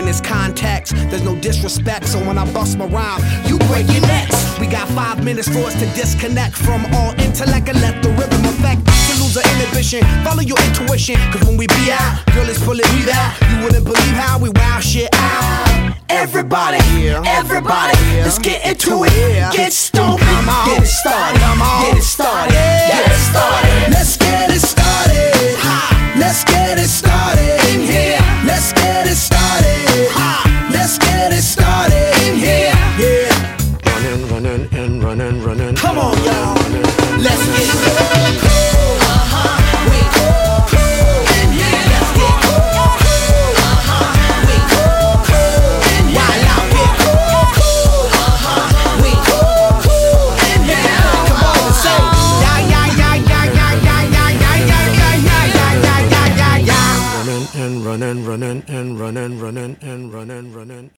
its context. There's no disrespect, so when I bust my rhyme, you break your necks. We got 5 minutes for us to disconnect from all intellect and let the rhythm affect. To lose our inhibition, follow your intuition, cause when we be out, girl, it's pulling me out. You wouldn't believe how we wow shit out. Everybody, everybody, let's get into it. Get stupid, get it started, get it started, get it started. Let's get it started. Let's get it started in here. Let's get it started. Let's get it started in here. Yeah. Running and running. Come on, y'all. Let's get it. Running.